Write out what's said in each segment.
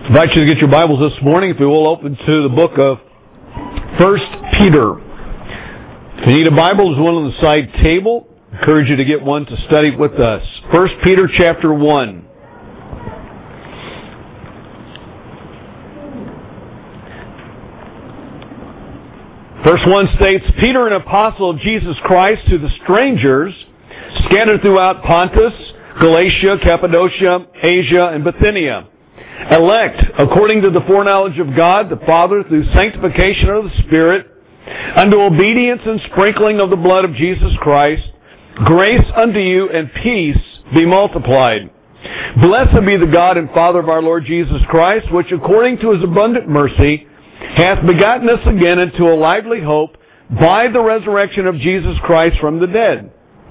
I invite you to get your Bibles this morning, if you will, open to the book of 1 Peter. If you need a Bible, there's one on the side table. I encourage you to get one to study with us. 1 Peter chapter 1. Verse 1 states, Peter, an apostle of Jesus Christ, to the strangers scattered throughout Pontus, Galatia, Cappadocia, Asia, and Bithynia, elect according to the foreknowledge of God the Father through sanctification of the Spirit, unto obedience and sprinkling of the blood of Jesus Christ, grace unto you and peace be multiplied. Blessed be the God and Father of our Lord Jesus Christ, which according to His abundant mercy hath begotten us again into a lively hope by the resurrection of Jesus Christ from the dead,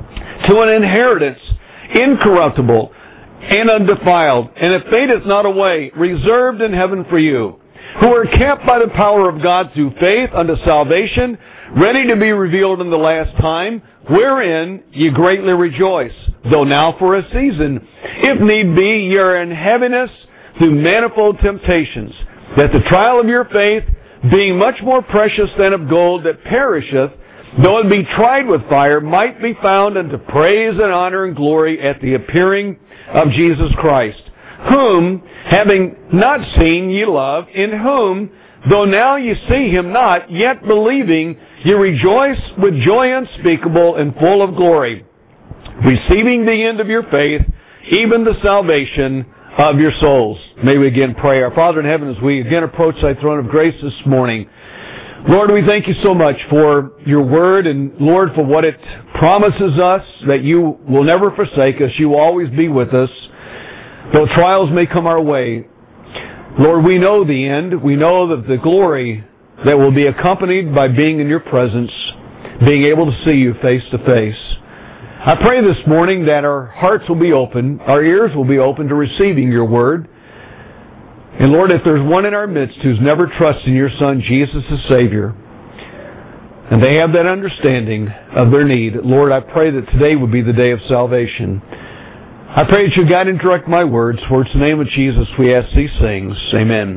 to an inheritance incorruptible and undefiled, and it fadeth not away, reserved in heaven for you, who are kept by the power of God through faith unto salvation, ready to be revealed in the last time, wherein ye greatly rejoice, though now for a season, if need be, ye are in heaviness through manifold temptations, that the trial of your faith, being much more precious than of gold that perisheth, though it be tried with fire, might be found unto praise and honor and glory at the appearing of Jesus Christ, whom, having not seen, ye love, in whom, though now ye see Him not, yet believing, ye rejoice with joy unspeakable and full of glory, receiving the end of your faith, even the salvation of your souls. May we again pray. Our Father in heaven, as we again approach Thy throne of grace this morning, Lord, we thank You so much for Your Word, and Lord, for what it promises us, that You will never forsake us. You will always be with us, though trials may come our way. Lord, we know the end. We know that the glory that will be accompanied by being in Your presence, being able to see You face to face. I pray this morning that our hearts will be open, our ears will be open to receiving Your Word. And Lord, if there's one in our midst who's never trusted in Your Son, Jesus as Savior, and they have that understanding of their need, Lord, I pray that today would be the day of salvation. I pray that You guide and direct my words, for it's in the name of Jesus we ask these things. Amen.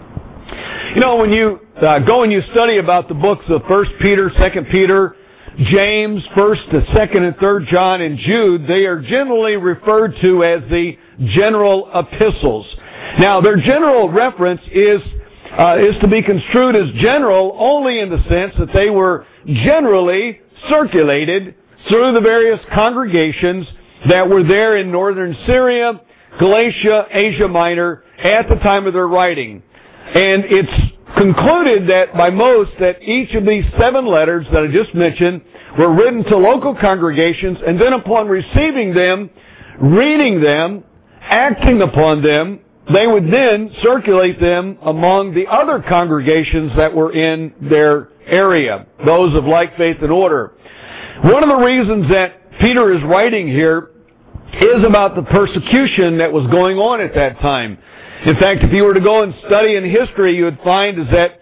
You know, when you go and you study about the books of 1 Peter, 2 Peter, James, 1st to 2nd and 3rd John, and Jude, they are generally referred to as the general epistles. Now, their general reference is to be construed as general only in the sense that they were generally circulated through the various congregations that were there in northern Syria, Galatia, Asia Minor, at the time of their writing. And it's concluded that by most that each of these 7 letters that I just mentioned were written to local congregations, and then upon receiving them, reading them, acting upon them, they would then circulate them among the other congregations that were in their area, those of like faith and order. One of the reasons that Peter is writing here is about the persecution that was going on at that time. In fact, if you were to go and study in history, you would find is that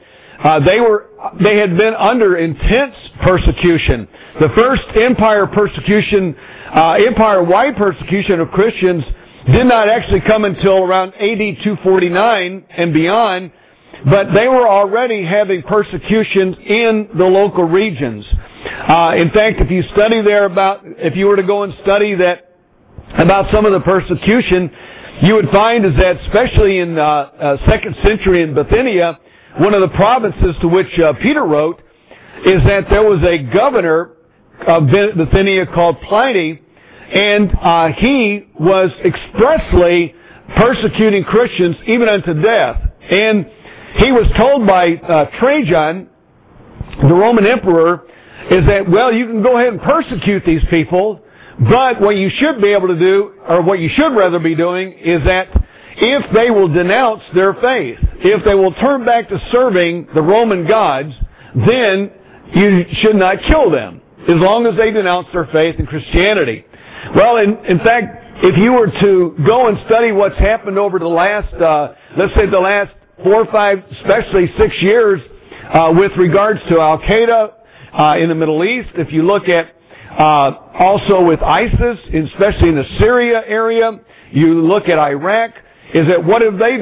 they had been under intense persecution. The first empire-wide persecution of Christians did not actually come until around AD 249 and beyond, but they were already having persecutions in the local regions. In fact, if you were to go and study that about some of the persecution, you would find is that especially in 2nd century in Bithynia, one of the provinces to which Peter wrote, is that there was a governor of Bithynia called Pliny, and he was expressly persecuting Christians even unto death. And he was told by Trajan, the Roman emperor, is that, well, you can go ahead and persecute these people, but what you should be able to do, or what you should rather be doing, is that if they will denounce their faith, if they will turn back to serving the Roman gods, then you should not kill them, as long as they denounce their faith in Christianity. Well, in fact, if you were to go and study what's happened over the last, let's say the last 4 or 5, especially 6 years, with regards to Al-Qaeda in the Middle East, if you look at also with ISIS, especially in the Syria area, you look at Iraq, is that what have they done?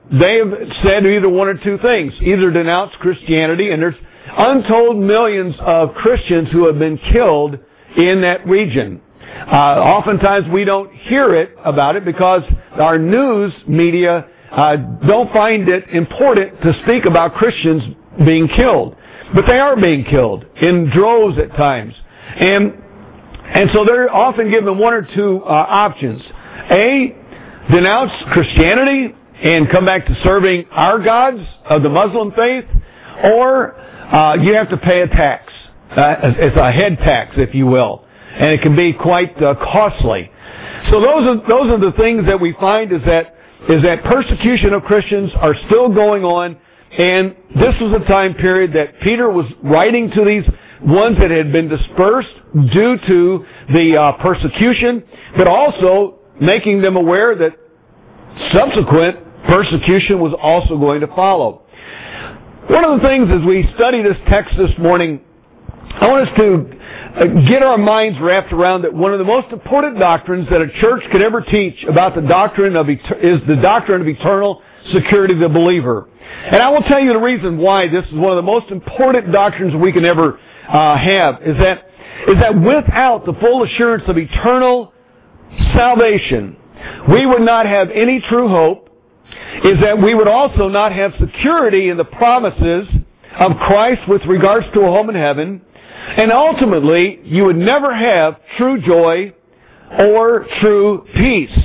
they have said either one or two things. Either denounce Christianity, and there's untold millions of Christians who have been killed in that region. Oftentimes we don't hear about it because our news media don't find it important to speak about Christians being killed. But they are being killed in droves at times. And so they're often given one or two options. A, denounce Christianity and come back to serving our gods of the Muslim faith, or you have to pay a tax. It's a head tax, if you will. And it can be quite costly. So those are the things that we find is that persecution of Christians are still going on, and this was a time period that Peter was writing to these ones that had been dispersed due to the persecution, but also making them aware that subsequent persecution was also going to follow. One of the things as we study this text this morning, I want us to get our minds wrapped around that one of the most important doctrines that a church could ever teach about is the doctrine of eternal security of the believer. And I will tell you the reason why this is one of the most important doctrines we can ever have is that without the full assurance of eternal salvation, we would not have any true hope, is that we would also not have security in the promises of Christ with regards to a home in heaven, and ultimately you would never have true joy or true peace.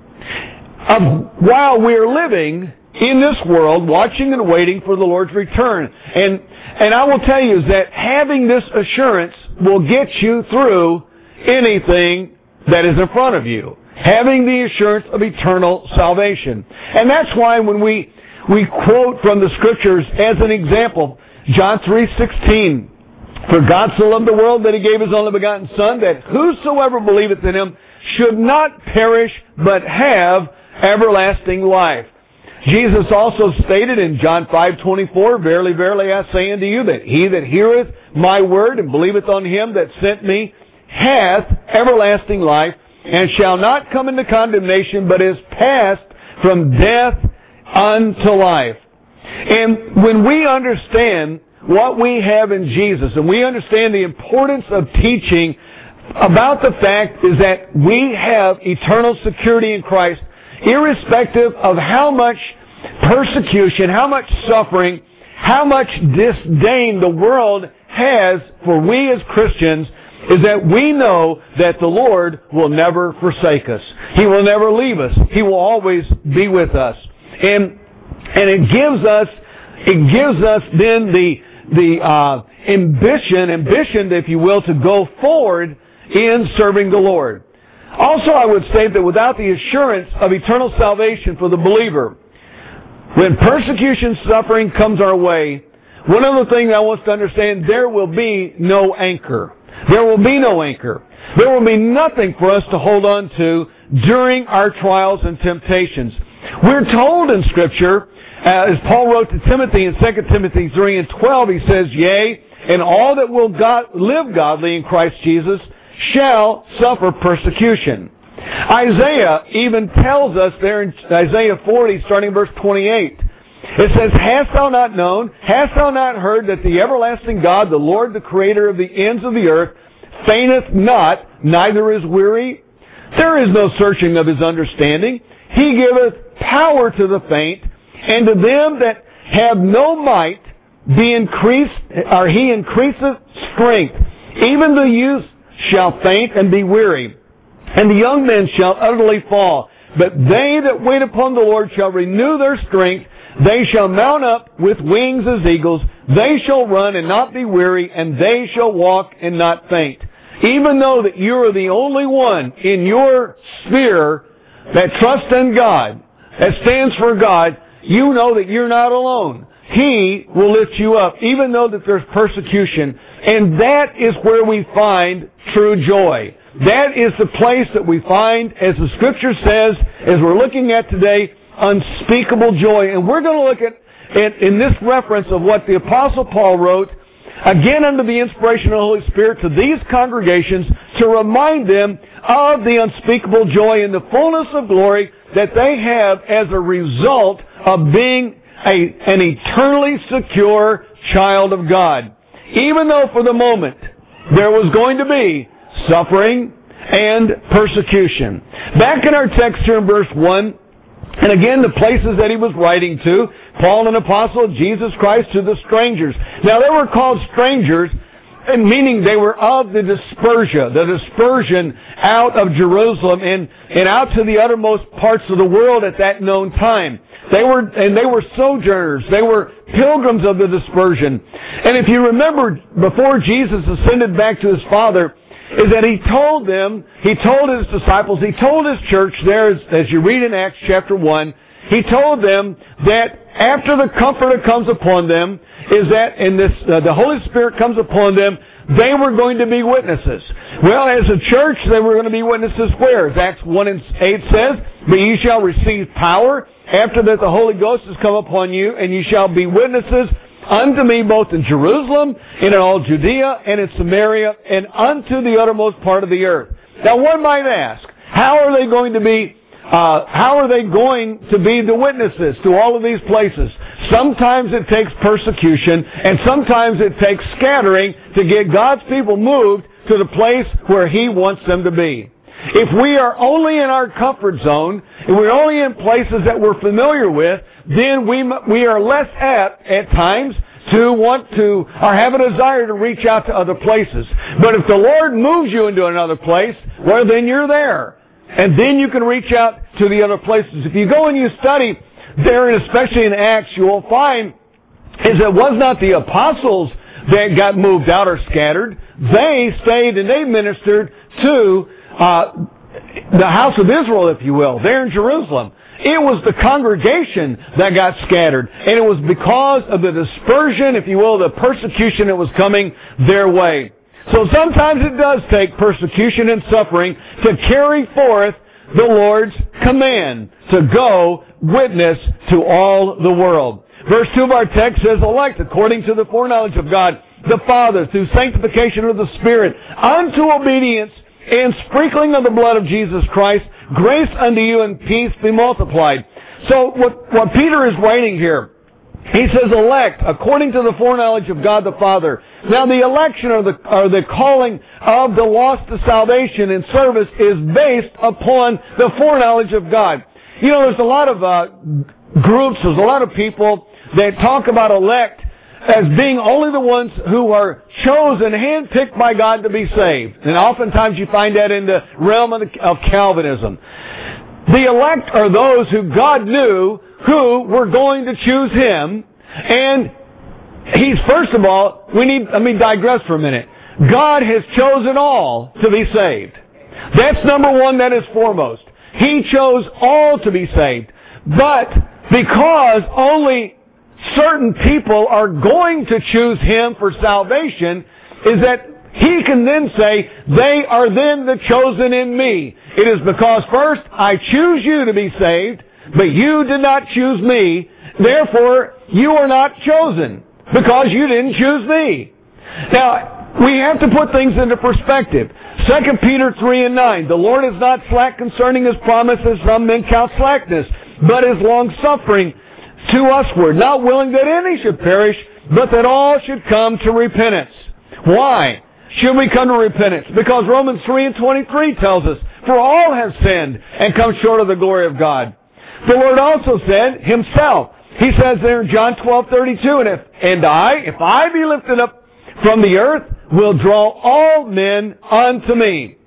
While we are living in this world, watching and waiting for the Lord's return. And I will tell you is that having this assurance will get you through anything that is in front of you. Having the assurance of eternal salvation. And that's why when we quote from the Scriptures as an example, John 3:16, for God so loved the world that He gave His only begotten Son, that whosoever believeth in Him should not perish, but have everlasting life. Jesus also stated in John 5:24, verily, verily, I say unto you, that he that heareth my word and believeth on Him that sent me hath everlasting life, and shall not come into condemnation, but is passed from death unto life. And when we understand what we have in Jesus, and we understand the importance of teaching about the fact is that we have eternal security in Christ, irrespective of how much persecution, how much suffering, how much disdain the world has for we as Christians, is that we know that the Lord will never forsake us. He will never leave us. He will always be with us. And it gives us then the ambition, if you will, to go forward in serving the Lord. Also, I would say that without the assurance of eternal salvation for the believer, when persecution, suffering comes our way, one of the things I want us to understand, there will be no anchor. There will be no anchor. There will be nothing for us to hold on to during our trials and temptations. We're told in Scripture, as Paul wrote to Timothy in 2 Timothy 3:12, he says, yea, and all that will live godly in Christ Jesus shall suffer persecution. Isaiah even tells us there in Isaiah 40, starting verse 28, it says, hast thou not known, hast thou not heard that the everlasting God, the Lord, the creator of the ends of the earth, fainteth not, neither is weary? There is no searching of His understanding. He giveth power to the faint, and to them that have no might, He increaseth strength. Even the youth shall faint and be weary, and the young men shall utterly fall. But they that wait upon the Lord shall renew their strength. They shall mount up with wings as eagles. They shall run and not be weary, and they shall walk and not faint. Even though that you are the only one in your sphere that trusts in God, that stands for God, you know that you're not alone. He will lift you up, even though that there's persecution. And that is where we find true joy. That is the place that we find, as the Scripture says, as we're looking at today, unspeakable joy. And we're going to look at in this reference of what the Apostle Paul wrote, again under the inspiration of the Holy Spirit, to these congregations to remind them of the unspeakable joy and the fullness of glory that they have as a result of being an eternally secure child of God. Even though for the moment there was going to be suffering and persecution. Back in our text here in verse 1, and again the places that he was writing to, Paul, an apostle of Jesus Christ, to the strangers. Now they were called strangers, and meaning they were of the dispersion out of Jerusalem and out to the uttermost parts of the world at that known time. They were sojourners. They were pilgrims of the dispersion. And if you remember, before Jesus ascended back to his Father, is that he told his disciples, he told his church there, as you read in Acts chapter 1, he told them that after the Comforter comes upon them, is that the Holy Spirit comes upon them, they were going to be witnesses. Well, as a church, they were going to be witnesses where? As Acts 1:8 says, "But ye shall receive power after that the Holy Ghost has come upon you, and ye shall be witnesses unto me both in Jerusalem, and in all Judea, and in Samaria, and unto the uttermost part of the earth." Now one might ask, how are they going to be the witnesses to all of these places? Sometimes it takes persecution, and sometimes it takes scattering to get God's people moved to the place where He wants them to be. If we are only in our comfort zone, and we're only in places that we're familiar with, then we are less apt at times to want to, or have a desire to reach out to other places. But if the Lord moves you into another place, well, then you're there. And then you can reach out to the other places. If you go and you study there, and especially in Acts, you will find is it was not the apostles that got moved out or scattered. They stayed and they ministered to the house of Israel, if you will, there in Jerusalem. It was the congregation that got scattered. And it was because of the dispersion, if you will, the persecution that was coming their way. So sometimes it does take persecution and suffering to carry forth the Lord's command to go witness to all the world. Verse 2 of our text says, "Elect according to the foreknowledge of God the Father, through sanctification of the Spirit, unto obedience and sprinkling of the blood of Jesus Christ, grace unto you and peace be multiplied." So what Peter is writing here, he says, elect according to the foreknowledge of God the Father. Now the election or the calling of the lost to salvation and service is based upon the foreknowledge of God. You know, there's a lot of groups, there's a lot of people that talk about elect as being only the ones who are chosen, handpicked by God to be saved. And oftentimes you find that in the realm of Calvinism. The elect are those who God knew who were going to choose Him. And He's, first of all, let me digress for a minute. God has chosen all to be saved. That's number one, that is foremost. He chose all to be saved. But because only certain people are going to choose Him for salvation, is that He can then say, they are then the chosen in me. It is because first I choose you to be saved, but you did not choose me. Therefore, you are not chosen because you didn't choose me. Now, we have to put things into perspective. 2 Peter 3:9, "The Lord is not slack concerning His promise, as some men count slackness, but is long-suffering to usward, not willing that any should perish, but that all should come to repentance." Why should we come to repentance? Because Romans 3:23 tells us, "For all have sinned and come short of the glory of God." The Lord also said Himself, He says there in John 12:32, "And if I be lifted up from the earth, will draw all men unto me."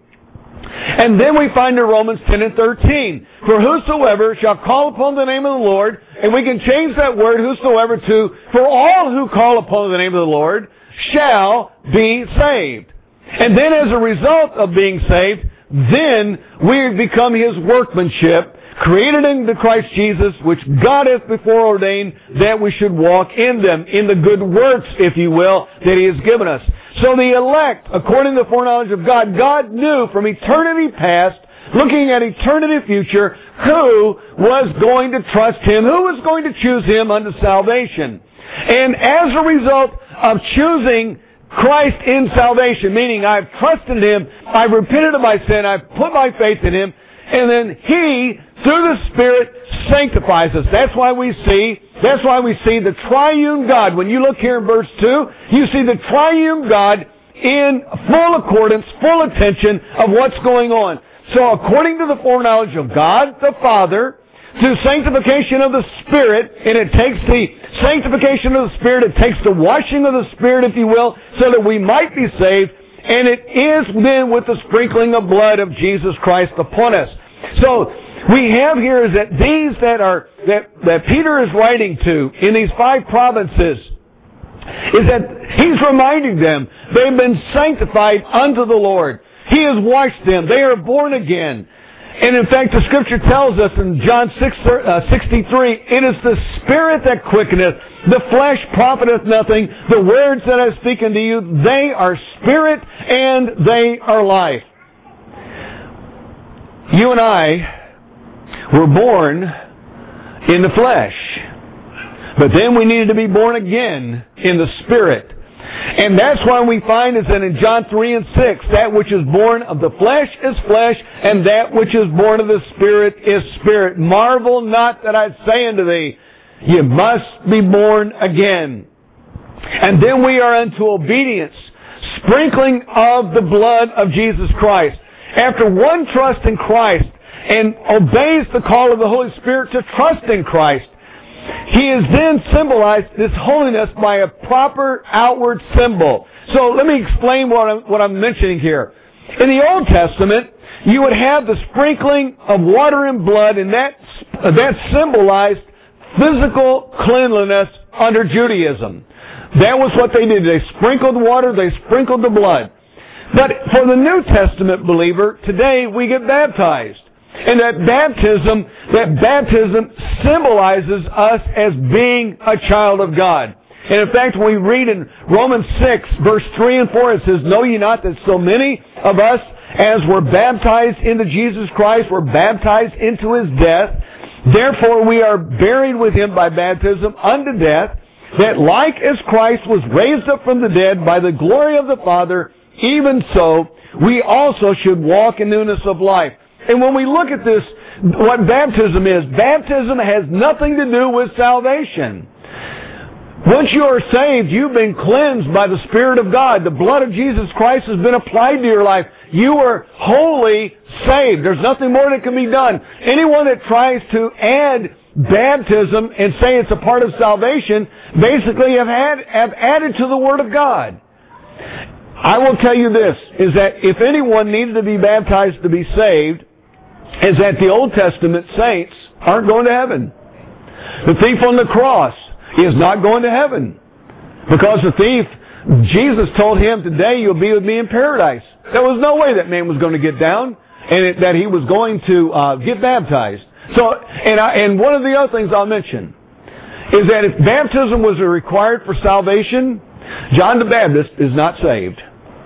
And then we find in Romans 10:13, "For whosoever shall call upon the name of the Lord," and we can change that word whosoever to, "For all who call upon the name of the Lord shall be saved." And then as a result of being saved, then we become His workmanship, created in Christ Jesus, which God hath before ordained that we should walk in them, in the good works, if you will, that He has given us. So the elect, according to the foreknowledge of God, God knew from eternity past, looking at eternity future, who was going to trust Him, who was going to choose Him unto salvation. And as a result of choosing Christ in salvation, meaning I've trusted Him, I've repented of my sin, I've put my faith in Him, and then He through the Spirit, sanctifies us. That's why we see the triune God. When you look here in verse 2, you see the triune God in full accordance, full attention of what's going on. So according to the foreknowledge of God the Father, through sanctification of the Spirit, and it takes the sanctification of the Spirit, it takes the washing of the Spirit, if you will, so that we might be saved, and it is then with the sprinkling of blood of Jesus Christ upon us. So we have here is that these that Peter is writing to in these 5 provinces, is that he's reminding them they've been sanctified unto the Lord. He has washed them. They are born again. And in fact, the Scripture tells us in John 6:63, it is the Spirit that quickeneth, the flesh profiteth nothing. The words that I speak unto you, they are spirit and they are life. You and I were born in the flesh, but then we needed to be born again in the Spirit. And that's why we find is that in John 3 and 6, that which is born of the flesh is flesh, and that which is born of the Spirit is spirit. Marvel not that I say unto thee, you must be born again. And then we are unto obedience, sprinkling of the blood of Jesus Christ. After one trusts in Christ and obeys the call of the Holy Spirit to trust in Christ, he is then symbolized, this holiness, by a proper outward symbol. So let me explain what I'm mentioning here. In the Old Testament, you would have the sprinkling of water and blood, and that symbolized physical cleanliness under Judaism. That was what they did. They sprinkled water, they sprinkled the blood. But for the New Testament believer, today we get baptized. And that baptism symbolizes us as being a child of God. And in fact, when we read in Romans 6, verse 3 and 4, it says, know ye not that so many of us, as were baptized into Jesus Christ, were baptized into His death. Therefore we are buried with Him by baptism unto death, that like as Christ was raised up from the dead by the glory of the Father, even so we also should walk in newness of life. And when we look at this, what baptism is, baptism has nothing to do with salvation. Once you are saved, you've been cleansed by the Spirit of God. The blood of Jesus Christ has been applied to your life. You are wholly saved. There's nothing more that can be done. Anyone that tries to add baptism and say it's a part of salvation, basically have added to the Word of God. I will tell you this, is that if anyone needed to be baptized to be saved, is that the Old Testament saints aren't going to heaven. The thief on the cross is not going to heaven. Because the thief, Jesus told him, today you'll be with me in paradise. There was no way that man was going to get down and that he was going to get baptized. So, and one of the other things I'll mention is that if baptism was required for salvation, John the Baptist is not saved.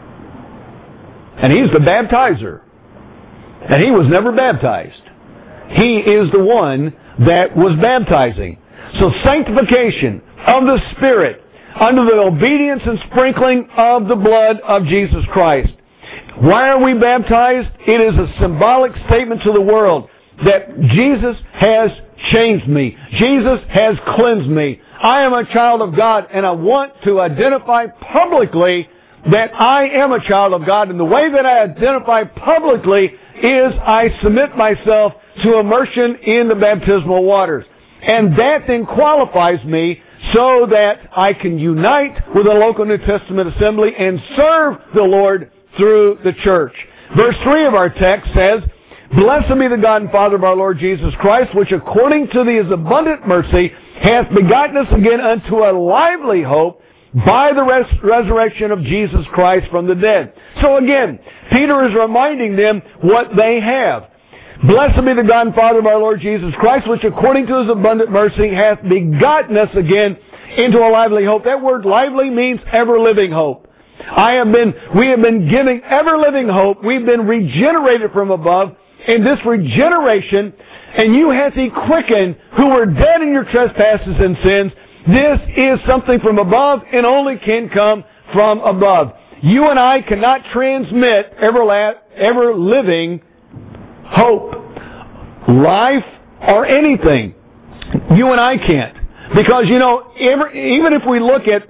And he's the baptizer. And he was never baptized. He is the one that was baptizing. So sanctification of the Spirit under the obedience and sprinkling of the blood of Jesus Christ. Why are we baptized? It is a symbolic statement to the world that Jesus has changed me. Jesus has cleansed me. I am a child of God, and I want to identify publicly that I am a child of God. And the way that I identify publicly is I submit myself to immersion in the baptismal waters. And that then qualifies me so that I can unite with a local New Testament assembly and serve the Lord through the church. Verse 3 of our text says, Blessed be the God and Father of our Lord Jesus Christ, which according to His abundant mercy hath begotten us again unto a lively hope by the resurrection of Jesus Christ from the dead. So again, Peter is reminding them what they have. Blessed be the God and Father of our Lord Jesus Christ, which according to His abundant mercy hath begotten us again into a lively hope. That word lively means ever-living hope. We have been giving ever-living hope. We've been regenerated from above. In this regeneration, and you hath He quickened who were dead in your trespasses and sins. This is something from above and only can come from above. You and I cannot transmit ever-living hope life, or anything. You and I can't. Because, even if we look at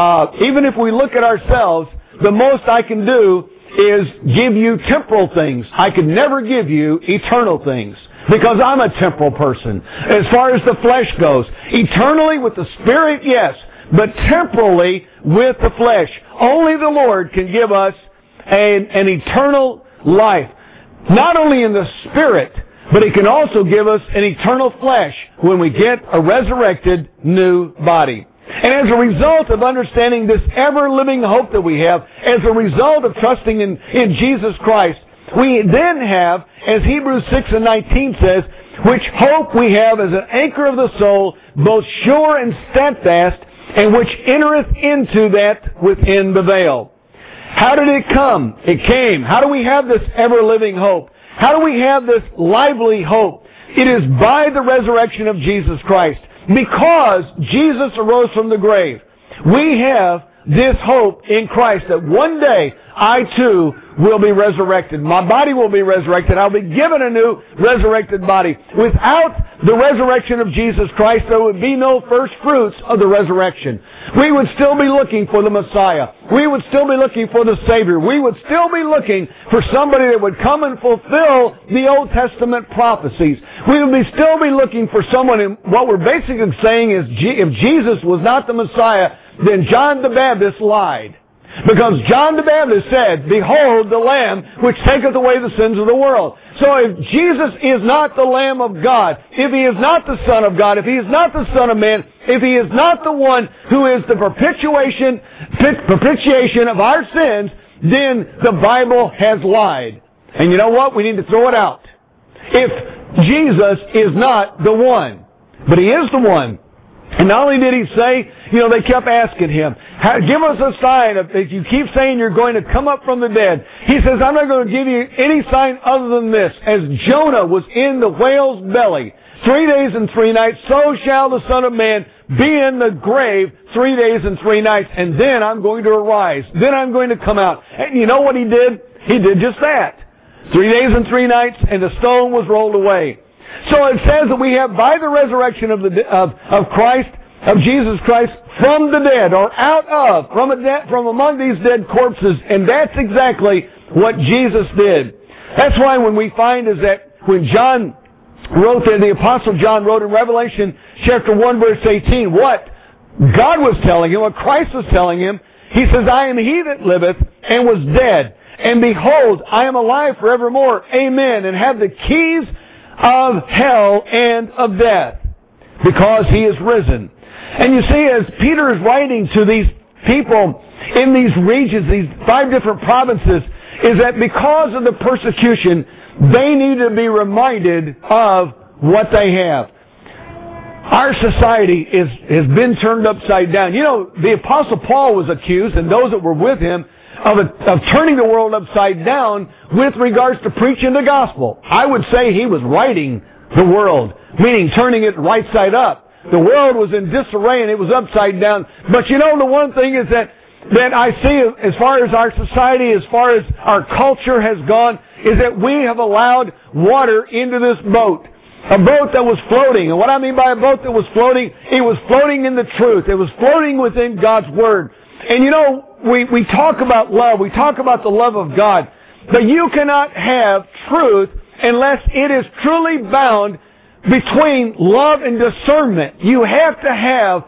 ourselves, the most I can do is give you temporal things. I could never give you eternal things. Because I'm a temporal person. As far as the flesh goes. Eternally with the Spirit, yes. But temporally with the flesh. Only the Lord can give us an eternal life. Not only in the Spirit, but He can also give us an eternal flesh when we get a resurrected new body. And as a result of understanding this ever-living hope that we have, as a result of trusting in Jesus Christ, we then have, as Hebrews 6:19 says, which hope we have as an anchor of the soul, both sure and steadfast, and which entereth into that within the veil. How did it come? It came. How do we have this ever-living hope? How do we have this lively hope? It is by the resurrection of Jesus Christ. Because Jesus arose from the grave, we have this hope in Christ that one day I too will be resurrected. My body will be resurrected. I'll be given a new resurrected body. Without the resurrection of Jesus Christ, there would be no first fruits of the resurrection. We would still be looking for the Messiah. We would still be looking for the Savior. We would still be looking for somebody that would come and fulfill the Old Testament prophecies. We would still be looking for someone, and what we're basically saying is if Jesus was not the Messiah, then John the Baptist lied. Because John the Baptist said, "Behold the Lamb which taketh away the sins of the world." So if Jesus is not the Lamb of God, if He is not the Son of God, if He is not the Son of Man, if He is not the one who is the propitiation of our sins, then the Bible has lied. And you know what? We need to throw it out. If Jesus is not the one, but He is the one. And not only did He say, they kept asking Him, give us a sign. If you keep saying you're going to come up from the dead. He says, I'm not going to give you any sign other than this. As Jonah was in the whale's belly 3 days and 3 nights, so shall the Son of Man be in the grave 3 days and 3 nights. And then I'm going to arise. Then I'm going to come out. And you know what He did? He did just that. 3 days and 3 nights, and the stone was rolled away. So it says that we have by the resurrection of Christ, of Jesus Christ, from the dead, or out of, from among these dead corpses, and that's exactly what Jesus did. That's why when we find is that when John wrote there, the Apostle John wrote in Revelation chapter 1 verse 18, what God was telling him, what Christ was telling him, He says, I am He that liveth and was dead, and behold, I am alive forevermore, amen, and have the keys of hell and of death, because He is risen. And you see, as Peter is writing to these people in these regions, these 5 different provinces, is that because of the persecution, they need to be reminded of what they have. Our society has been turned upside down. The Apostle Paul was accused, and those that were with him, of turning the world upside down with regards to preaching the gospel. I would say he was righting the world, meaning turning it right side up. The world was in disarray and it was upside down. But the one thing is that I see as far as our society, as far as our culture has gone, is that we have allowed water into this boat. A boat that was floating. And what I mean by a boat that was floating, it was floating in the truth. It was floating within God's Word. And we talk about love. We talk about the love of God. But you cannot have truth unless it is truly bound between love and discernment. You have to have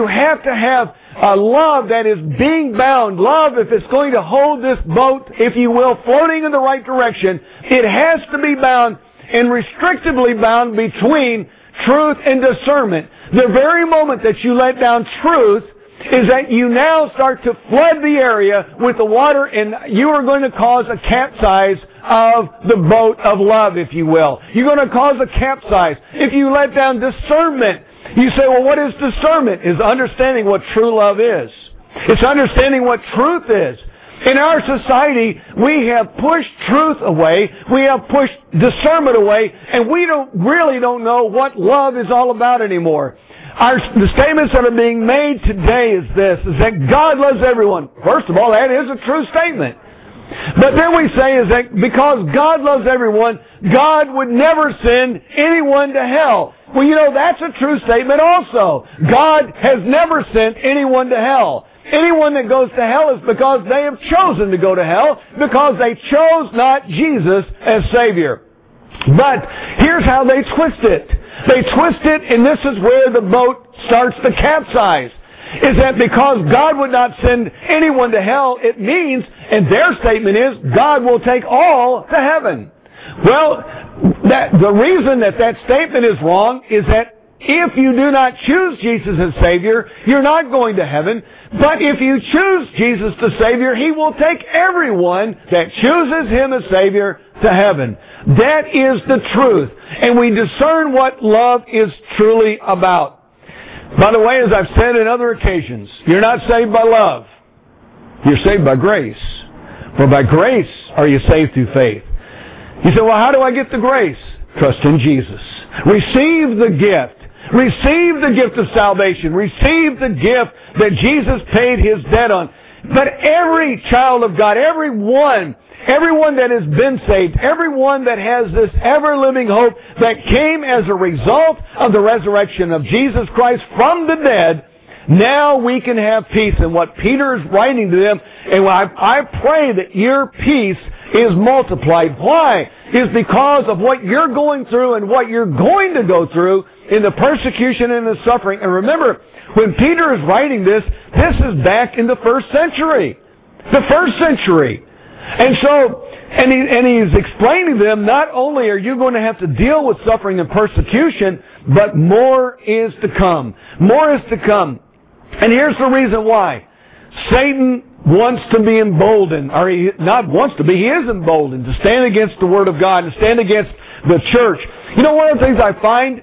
a love that is being bound. Love, if it's going to hold this boat, if you will, floating in the right direction, it has to be bound and restrictively bound between truth and discernment. The very moment that you let down truth is that you now start to flood the area with the water, and you are going to cause a capsize of the boat of love, if you will. You're going to cause a capsize. If you let down discernment, you say, well, what is discernment? Is understanding what true love is. It's understanding what truth is. In our society, we have pushed truth away, we have pushed discernment away, and we really don't know what love is all about anymore. The statements that are being made today is that God loves everyone. First of all, that is a true statement. But then we say is that because God loves everyone, God would never send anyone to hell. Well, you know, that's a true statement also. God has never sent anyone to hell. Anyone that goes to hell is because they have chosen to go to hell, because they chose not Jesus as Savior. But here's how they twist it. They twist it, and this is where the boat starts to capsize. Is that because God would not send anyone to hell, it means, and their statement is, God will take all to heaven. Well, the reason that statement is wrong is that if you do not choose Jesus as Savior, you're not going to heaven. But if you choose Jesus as Savior, He will take everyone that chooses Him as Savior to heaven. That is the truth. And we discern what love is truly about. By the way, as I've said in other occasions, you're not saved by love. You're saved by grace. For by grace are you saved through faith. You say, well, how do I get the grace? Trust in Jesus. Receive the gift. Receive the gift of salvation. Receive the gift that Jesus paid His debt on. But every child of God, everyone that has been saved, everyone that has this ever-living hope that came as a result of the resurrection of Jesus Christ from the dead, now we can have peace. And what Peter is writing to them, and I pray that your peace is multiplied. Why? Is because of what you're going through and what you're going to go through in the persecution and the suffering. And remember, when Peter is writing this is back in the first century. The first century. And so, and he's explaining to them, not only are you going to have to deal with suffering and persecution, but more is to come. More is to come. And here's the reason why. Satan wants to be emboldened, or he not wants to be, he is emboldened to stand against the Word of God and stand against the church. You know, one of the things I find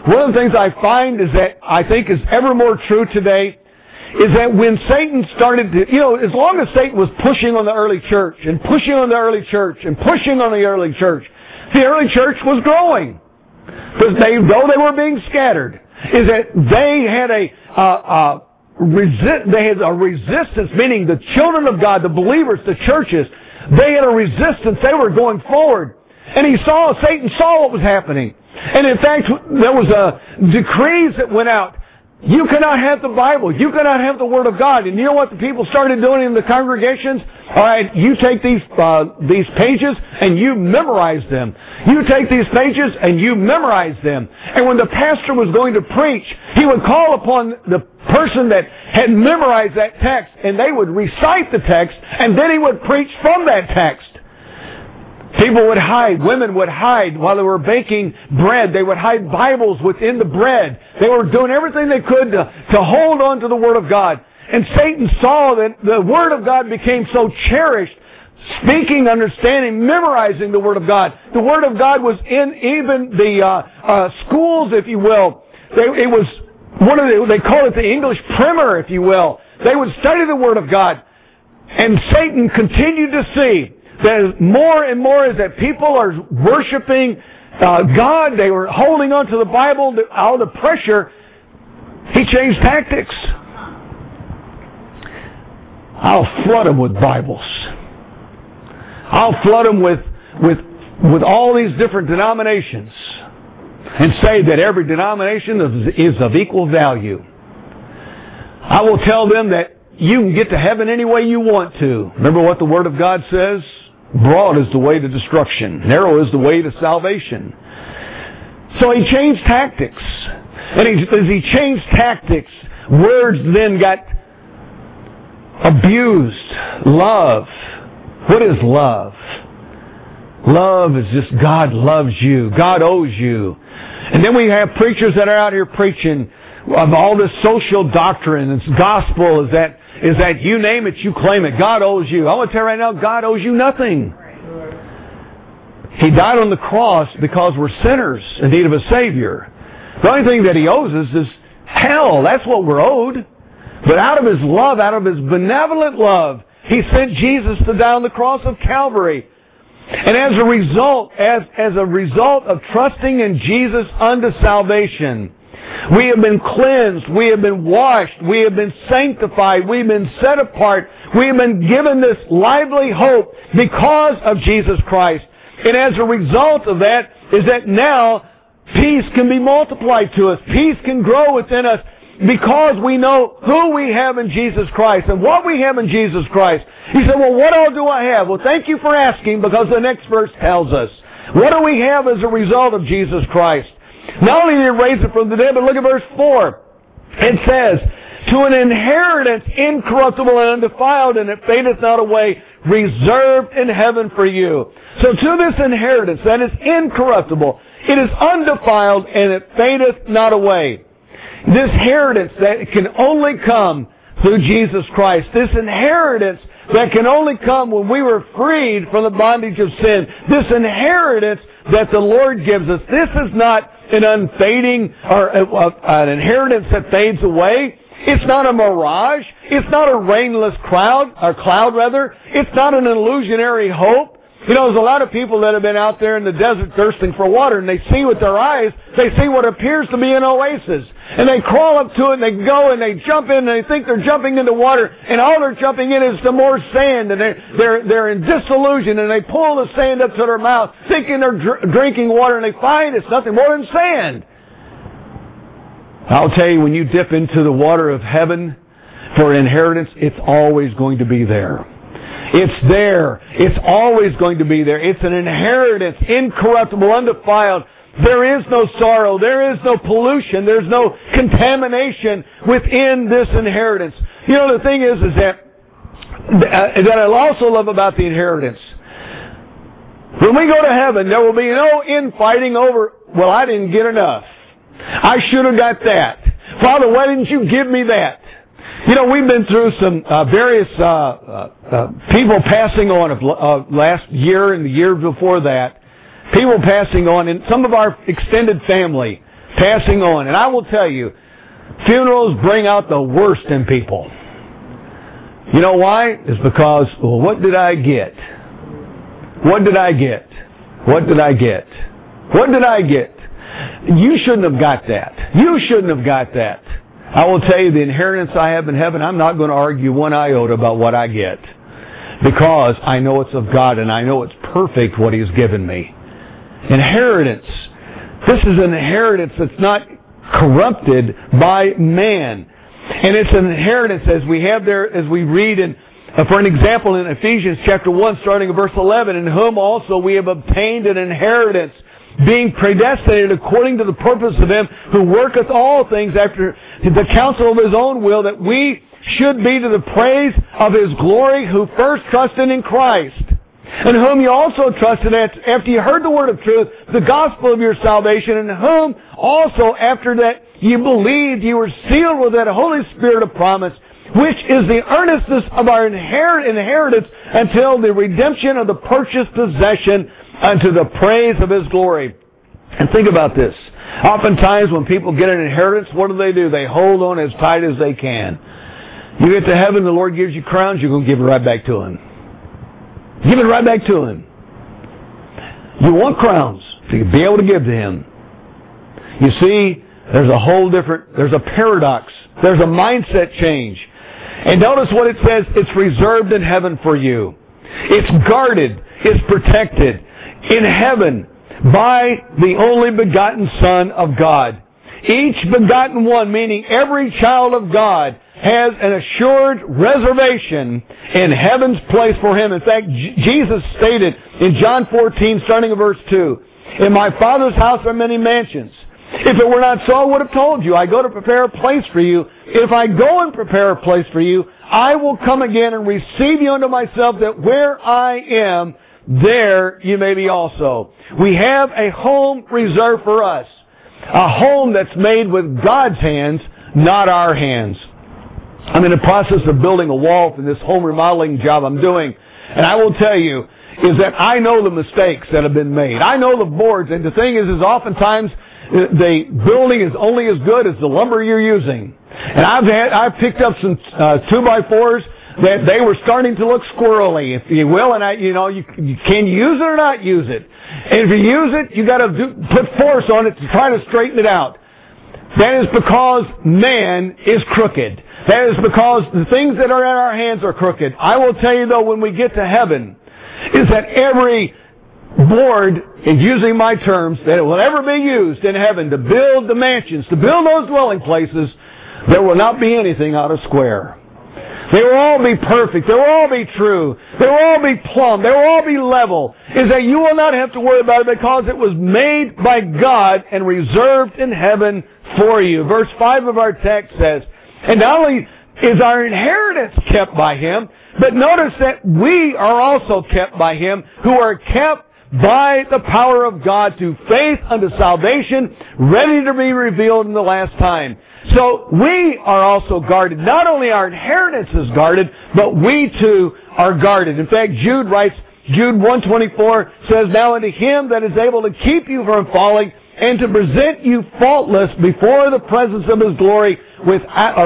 is that I think is ever more true today is that when Satan started to, you know, as long as Satan was pushing on the early church and pushing on the early church and pushing on the early church was growing. Because though they were being scattered, is that they had a resistance, meaning the children of God, the believers, the churches, they had a resistance. They were going forward. And Satan saw what was happening. And in fact, there was decrees that went out. You cannot have the Bible. You cannot have the Word of God. And you know what the people started doing in the congregations? All right, you take these pages and you memorize them. You take these pages and you memorize them. And when the pastor was going to preach, he would call upon the person that had memorized that text, and they would recite the text, and then he would preach from that text. People would hide. Women would hide while they were baking bread. They would hide Bibles within the bread. They were doing everything they could to hold on to the Word of God. And Satan saw that the Word of God became so cherished, speaking, understanding, memorizing the Word of God. The Word of God was in even the schools, if you will. It was they call it the English primer, if you will. They would study the Word of God. And Satan continued to see that more and more is that people are worshiping God. They were holding on to the Bible, all the pressure. He changed tactics. I'll flood them with Bibles. I'll flood them with all these different denominations and say that every denomination is of equal value. I will tell them that you can get to heaven any way you want to. Remember what the Word of God says? Broad is the way to destruction. Narrow is the way to salvation. So he changed tactics. And as he changed tactics, words then got abused. Love. What is love? Love is just God loves you. God owes you. And then we have preachers that are out here preaching of all this social doctrine. And gospel is that you name it, you claim it. God owes you. I want to tell you right now, God owes you nothing. He died on the cross because we're sinners in need of a Savior. The only thing that He owes us is hell. That's what we're owed. But out of His love, out of His benevolent love, He sent Jesus to die on the cross of Calvary. And as a result of trusting in Jesus unto salvation, we have been cleansed, we have been washed, we have been sanctified, we've been set apart, we have been given this lively hope because of Jesus Christ. And as a result of that is that now peace can be multiplied to us. Peace can grow within us because we know who we have in Jesus Christ and what we have in Jesus Christ. He said, well, what all do I have? Well, thank you for asking, because the next verse tells us. What do we have as a result of Jesus Christ? Not only did He raise it from the dead, but look at verse 4. It says, to an inheritance incorruptible and undefiled, and it fadeth not away, reserved in heaven for you. So to this inheritance that is incorruptible, it is undefiled, and it fadeth not away. This inheritance that can only come through Jesus Christ. This inheritance that can only come when we were freed from the bondage of sin. This inheritance that the Lord gives us. This is not an unfading or an inheritance that fades away. It's not a mirage. It's not a rainless cloud. It's not an illusionary hope. You know, there's a lot of people that have been out there in the desert thirsting for water, and they see with their eyes, they see what appears to be an oasis. And they crawl up to it, and they go, and they jump in, and they think they're jumping into water, and all they're jumping in is some more sand, and they're in disillusion, and they pull the sand up to their mouth, thinking they're drinking water, and they find it's nothing more than sand. I'll tell you, when you dip into the water of heaven for an inheritance, it's always going to be there. It's there. It's always going to be there. It's an inheritance, incorruptible, undefiled. There is no sorrow. There is no pollution. There's no contamination within this inheritance. You know, the thing is that I also love about the inheritance. When we go to heaven, there will be no infighting over, well, I didn't get enough. I should have got that. Father, why didn't you give me that? You know, we've been through some various people passing on last year and the year before that. People passing on, and some of our extended family passing on. And I will tell you, funerals bring out the worst in people. You know why? It's because, well, what did I get? What did I get? What did I get? What did I get? You shouldn't have got that. You shouldn't have got that. I will tell you, the inheritance I have in heaven, I'm not going to argue one iota about what I get, because I know it's of God and I know it's perfect what He's given me. Inheritance. This is an inheritance that's not corrupted by man. And it's an inheritance as we have there, as we read in, for an example, in Ephesians chapter 1, starting at verse 11, in whom also we have obtained an inheritance, being predestinated according to the purpose of Him who worketh all things after the counsel of His own will, that we should be to the praise of His glory, who first trusted in Christ, in whom you also trusted after you heard the word of truth, the gospel of your salvation, in whom also after that you believed, you were sealed with that Holy Spirit of promise, which is the earnestness of our inheritance until the redemption of the purchased possession unto the praise of His glory. And think about this. Oftentimes when people get an inheritance, what do? They hold on as tight as they can. You get to heaven, the Lord gives you crowns, you're going to give it right back to Him. Give it right back to Him. You want crowns, so you'll be able to give to Him. You see, there's a paradox. There's a mindset change. And notice what it says, it's reserved in heaven for you. It's guarded, it's protected in heaven by the only begotten Son of God. Each begotten one, meaning every child of God, has an assured reservation in heaven's place for him. In fact, Jesus stated in John 14, starting at verse 2, in my Father's house are many mansions. If it were not so, I would have told you. I go to prepare a place for you. If I go and prepare a place for you, I will come again and receive you unto myself, that where I am, there you may be also. We have a home reserved for us. A home that's made with God's hands, not our hands. I'm in the process of building a wall for this home remodeling job I'm doing. And I will tell you, is that I know the mistakes that have been made. I know the boards. And the thing is oftentimes the building is only as good as the lumber you're using. And I've picked up some 2x4s that they were starting to look squirrely, if you will, and you can use it or not use it. And if you use it, you got to put force on it to try to straighten it out. That is because man is crooked. That is because the things that are in our hands are crooked. I will tell you though, when we get to heaven, is that every board, and using my terms, that it will ever be used in heaven to build the mansions, to build those dwelling places, there will not be anything out of square. They will all be perfect. They will all be true. They will all be plumb. They will all be level. Is that you will not have to worry about it because it was made by God and reserved in heaven for you. Verse 5 of our text says, and not only is our inheritance kept by Him, but notice that we are also kept by Him, who are kept by the power of God through faith unto salvation, ready to be revealed in the last time. So we are also guarded. Not only our inheritance is guarded, but we too are guarded. In fact, Jude writes, Jude 1:24 says, now unto Him that is able to keep you from falling and to present you faultless before the presence of His glory with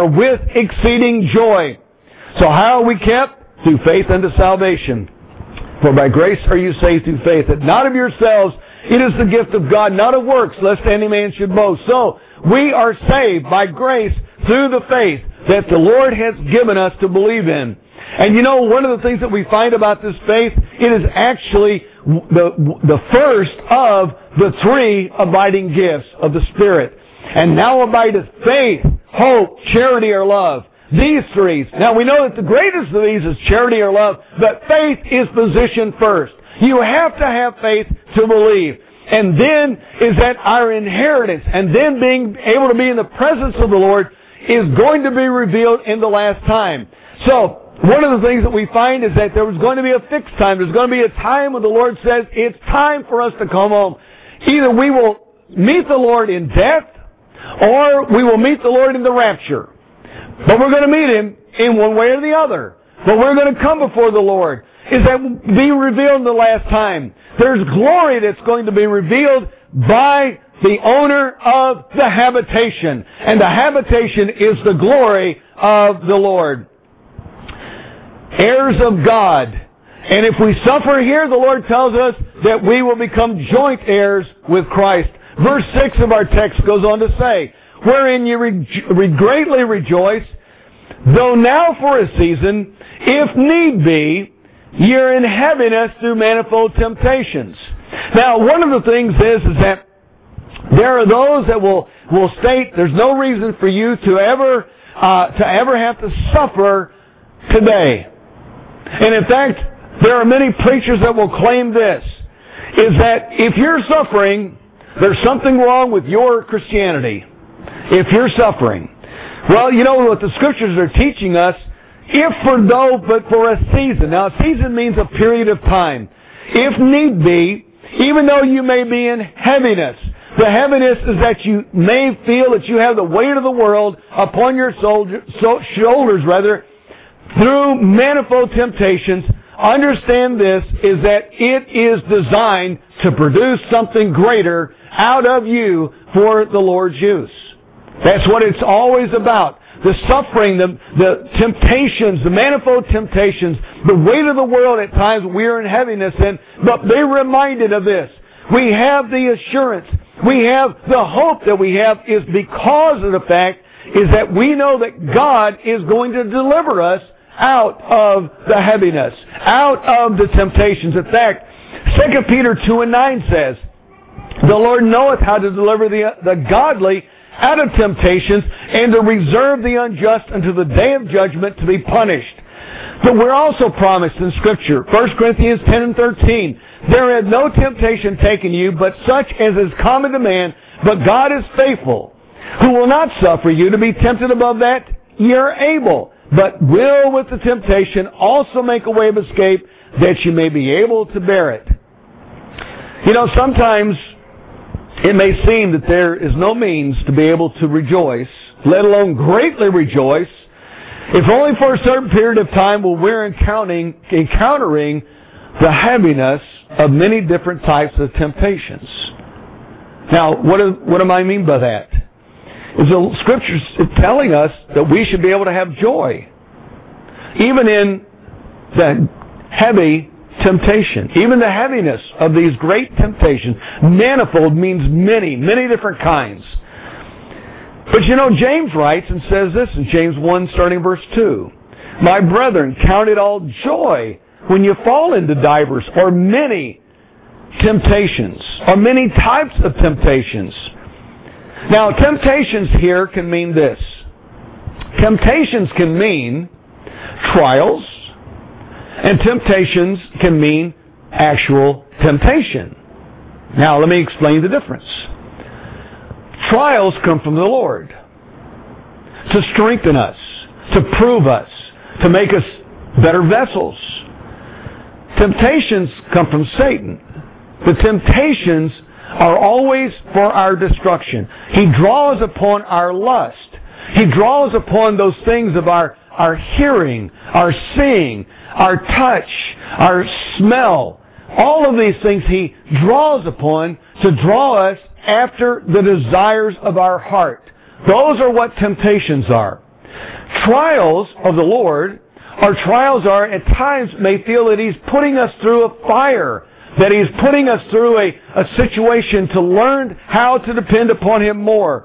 exceeding joy. So how are we kept? Through faith unto salvation. For by grace are you saved through faith, that not of yourselves, it is the gift of God, not of works, lest any man should boast. So, we are saved by grace through the faith that the Lord has given us to believe in. And you know, one of the things that we find about this faith, it is actually the first of the three abiding gifts of the Spirit. And now abideth faith, hope, charity, or love. These three. Now we know that the greatest of these is charity or love, but faith is positioned first. You have to have faith to believe. And then is that our inheritance, and then being able to be in the presence of the Lord is going to be revealed in the last time. So, one of the things that we find is that there was going to be a fixed time. There's going to be a time when the Lord says, it's time for us to come home. Either we will meet the Lord in death, or we will meet the Lord in the rapture. But we're going to meet Him in one way or the other. But we're going to come before the Lord. Is that be revealed in the last time? There's glory that's going to be revealed by the owner of the habitation. And the habitation is the glory of the Lord. Heirs of God. And if we suffer here, the Lord tells us that we will become joint heirs with Christ. Verse 6 of our text goes on to say, wherein you greatly rejoice, though now for a season, if need be, you're in heaviness through manifold temptations. Now, one of the things is that there are those that will state there's no reason for you to ever have to suffer today. And in fact, there are many preachers that will claim this, is that if you're suffering, there's something wrong with your Christianity. If you're suffering. Well, you know what the Scriptures are teaching us, if for no, but for a season. Now, a season means a period of time. If need be, even though you may be in heaviness, the heaviness is that you may feel that you have the weight of the world upon your shoulders, through manifold temptations. Understand this, is that it is designed to produce something greater out of you for the Lord's use. That's what it's always about. The suffering, the temptations, the manifold temptations, the weight of the world at times we are in heaviness in, but be reminded of this. We have the assurance, we have the hope that we have is because of the fact is that we know that God is going to deliver us out of the heaviness, out of the temptations. In fact, 2 Peter 2:9 says, the Lord knoweth how to deliver the godly out of temptations, and to reserve the unjust unto the day of judgment to be punished. But we're also promised in Scripture, 1 Corinthians 10:13, there hath no temptation taken you, but such as is common to man, but God is faithful, who will not suffer you to be tempted above that ye are able, but will with the temptation also make a way of escape, that you may be able to bear it. You know, sometimes it may seem that there is no means to be able to rejoice, let alone greatly rejoice, if only for a certain period of time while we're encountering the heaviness of many different types of temptations. Now, what do I mean by that? Is the Scriptures telling us that we should be able to have joy, even in the heavy temptation, even the heaviness of these great temptations. Manifold means many, many different kinds. But you know, James writes and says this in James 1, starting verse 2. My brethren, count it all joy when you fall into divers or many temptations, or many types of temptations. Now, temptations here can mean this. Temptations can mean trials, and temptations can mean actual temptation. Now, let me explain the difference. Trials come from the Lord to strengthen us, to prove us, to make us better vessels. Temptations come from Satan. The temptations are always for our destruction. He draws upon our lust. He draws upon those things of our hearing, our seeing, our touch, our smell. All of these things He draws upon to draw us after the desires of our heart. Those are what temptations are. Trials of the Lord, or trials are, at times may feel that He's putting us through a fire, that He's putting us through a situation to learn how to depend upon Him more.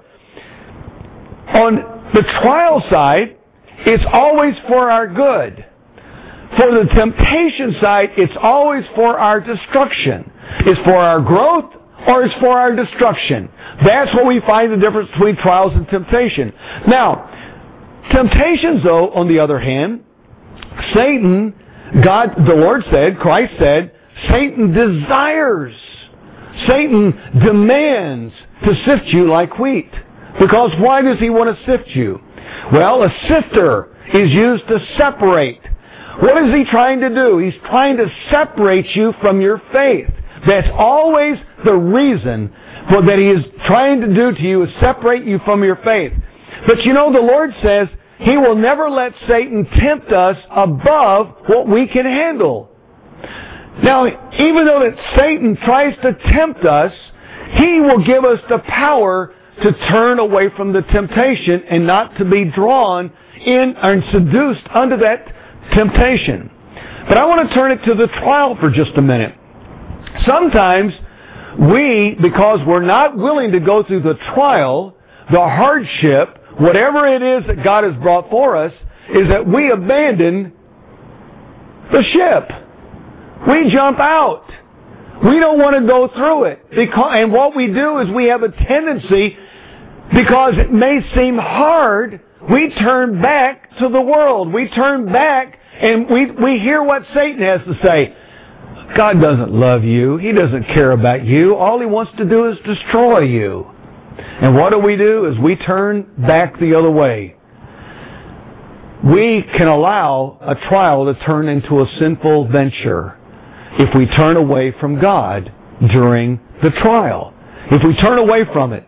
On the trial side, it's always for our good. For the temptation side, it's always for our destruction. It's for our growth or it's for our destruction. That's where we find the difference between trials and temptation. Now, temptations though, on the other hand, Satan, the Lord said, Christ said, Satan desires, Satan demands to sift you like wheat. Because why does he want to sift you? Well, a sifter is used to separate. What is he trying to do? He's trying to separate you from your faith. That's always the reason that he is trying to do to you, is separate you from your faith. But you know, the Lord says He will never let Satan tempt us above what we can handle. Now, even though that Satan tries to tempt us, he will give us the power to turn away from the temptation and not to be drawn in and seduced under that temptation. But I want to turn it to the trial for just a minute. Sometimes we, because we're not willing to go through the trial, the hardship, whatever it is that God has brought for us, is that we abandon the ship. We jump out. We don't want to go through it. And what we do is we have a tendency, because it may seem hard, we turn back to the world. We turn back and we hear what Satan has to say. God doesn't love you. He doesn't care about you. All He wants to do is destroy you. And what do? Is we turn back the other way. We can allow a trial to turn into a sinful venture if we turn away from God during the trial. If we turn away from it.